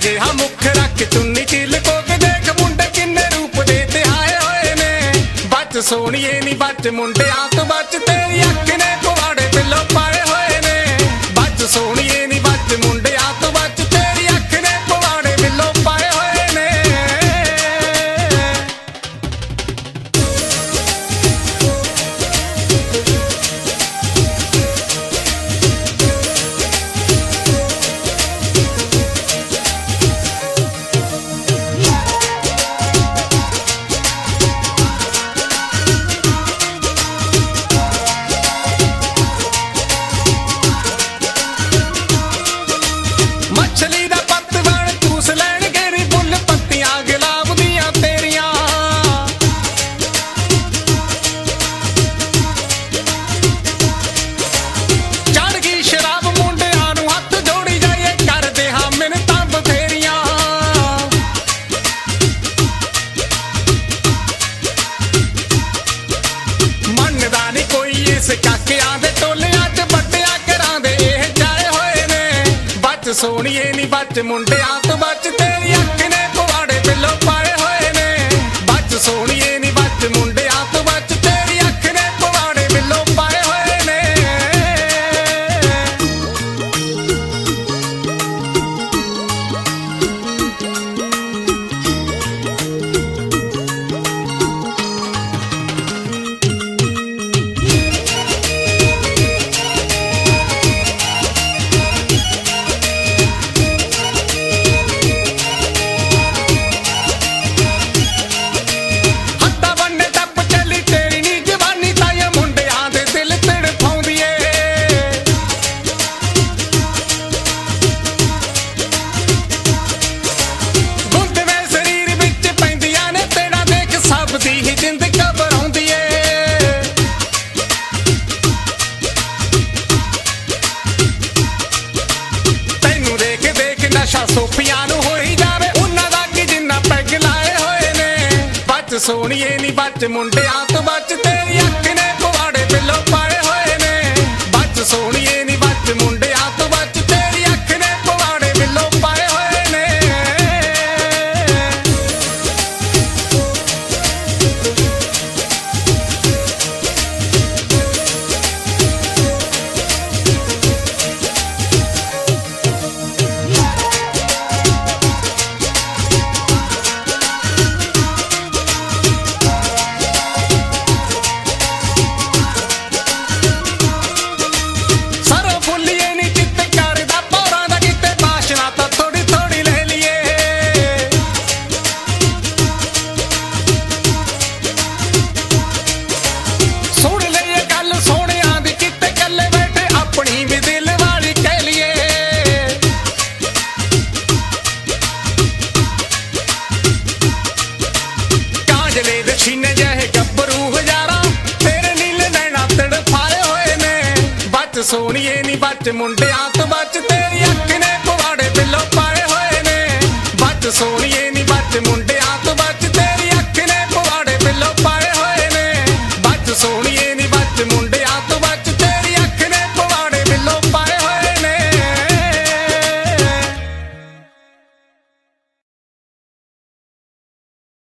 ਜਿਹਾ ਮੁੱਖ ਰੱਖ ਚੁੰਨੀ ਚ ਲੁਕੋ ਕੇ ਦੇਖ ਮੁੰਡੇ ਕਿੰਨੇ ਰੂਪ ਦੇ ਤੇ ਆਏ ਹੋਏ ਨੇ। ਬੱਚ ਸੋਹਣੀਏ ਨੀ ਬੱਚ ਮੁੰਡਿਆਂ ਤੋਂ ਬੱਚ, ਤੇਰੀ ਅੱਖ ਨੇ ਪਵਾੜੇ ਪਿੱਲੋ ਪਾਏ ਹੋਏ ਨੇ। ਬੱਚ ਸੋਹਣੀਏ ਨੀ ਬੱਚ ਮੁੰਡਿਆਂ ਤੋਂ ਬੱਚ, ਤੇਰੀ ਅੱਖ ਨੇ ਪਵਾੜੇ ਪਿੱਲੋ ਪਾਏ ਹੋਏ ਨੇ। ਮੱਛਲੀ ਦਾ ਪੱਤ ਬਣ ਚੂਸ ਲੈਣਗੇ ਨੀ ਫੁੱਲ ਪੱਤੀਆਂ ਗੁਲਾਬ ਦੀਆਂ ਤੇਰੀਆਂ। ਚੜ ਗਈ ਸ਼ਰਾਬ ਮੁੰਡਿਆਂ ਨੂੰ ਹੱਥ ਜੋੜੀ ਜਾਈਏ, ਕਰਦੇ ਹਾਂ ਮਿੰਨਤਾਂ ਬਥੇਰੀਆਂ। ਮੰਨਦਾ ਨੀ ਕੋਈ ਇਸ ਕਾਕਿਆਂ ਦੇ ਟੋਲਿਆਂ ਚ ਵੱਡਿਆਂ ਘਰਾਂ ਦੇ ਇਹ ਜਾਏ ਹੋਏ ਨੇ। ਬੱਚ ਸੋਹਣੀਏ ਨੀ ਬੱਚ ਮੁੰਡਿਆਂ ਤੋਂ ਬੱਚ, ਤੇਰੀ ਅੱਖ ਨੇ ਪਵਾੜੇ ਪਿੱਲੋ ਪਾਏ ਹੋਏ ਨੇ। ਬੱਚ ਸੋਹਣੀਏ ਨੀ ਬੱਚ ਮੁੰਡਿਆਂ ਤੋਂ ਬੱਚ, ਤੇਰੀ ਅੱਖ ਨੇ ਪਵਾੜੇ ਪਿੱਲੋ ਪਾਏ ਹੋਏ ਨੇ। ਹੱਥਾਂ ਬੰਨੇ ਟੱਪ ਚੱਲੀ ਤੇਰੀ ਨੀ ਜਵਾਨੀ, ਤਾਈਂ ਮੁੰਡਿਆਂ ਦੇ ਦਿਲ ਤੜਫਾਉਂਦੀ ਏ। ਗੁੰਦਵੇਂ ਸਰੀਰ ਵਿੱਚ ਪੈਂਦੀਆਂ ਨੇ ਤੇਰਾ ਦੇਖ ਸਭ ਦੀ ਹੀ ਜਿੰਦ ਘਬਰਾਉਂਦੀ ਏ। ਤੈਨੂੰ ਦੇਖ ਦੇਖ ਨਸ਼ਾ ਸੋਫੀਆਂ ਨੂੰ ਹੋਈ ਜਾਵੇ, ਉਹਨਾਂ ਦਾ ਕੀ ਜਿੰਨਾ ਪੈਗ ਲਾਏ ਹੋਏ ਨੇ। ਬੱਚ ਸੋਹਣੀਏ ਨੀ ਬੱਚ ਮੁੰਡਿਆਂ ਤੋਂ ਬੱਚ, ਤੇਰੀ ਅੱਖ ਨੇ ਪਵਾੜੇ ਪਿੱਲੋ ਪਾਏ ਹੋਏ ਨੇ। ਬੱਚ ਸੋਹਣੀਏ ਨੀ ਬੱਚ ਮੁੰਡਿਆਂ ਤੋਂ ਬੱਚ, ਤੇਰੀ ਅੱਖ ਨੇ ਪਵਾੜੇ ਪਿੱਲੋ ਪਾਏ ਹੋਏ ਨੇ। ਸਰੋਂ ਫੁੱਲੀਏ ਨੀ ਚਿੱਤ ਕਰਦਾ ਪੌਰਾਂ ਦਾ ਕਿਤੇ, ਬਾਸ਼ਨਾ ਤਾਂ ਥੋੜੀ ਥੋੜੀ ਲੈ ਲਈਏ। ਸੁਣ ਲਈਏ ਗੱਲ ਸੋਹਣਿਆਂ ਦੀ ਕਿਤੇ ਕੱਲੇ ਬੈਠੇ, ਆਪਣੀ ਵੀ ਦਿਲ ਵਾਲੀ ਕਹਿ ਲਈਏ। ਕਾਜਲੇ ਦੇ ਸੀਨੇ ਜਿਹੇ ਗੱਭਰੂ ਹਜ਼ਾਰਾਂ, ਤੇਰੇ ਨੀਲੇ ਨੈਣਾ ਤੜਫਾਏ ਹੋਏ ਨੇ। ਬੱਚ ਸੋਹਣੀਏ ਨੀ ਬੱਚ ਮੁੰਡਿਆਂ ਤੋਂ ਬੱਚ, ਤੇਰੀ ਅੱਖ ਨੇ ਪਵਾੜੇ ਪਿੱਲੋ ਪਾਏ ਹੋਏ ਨੇ। ਬੱਚ ਸੋਹਣੀਏ ਨੀ ਬੱਚ ਮੁੰਡੇ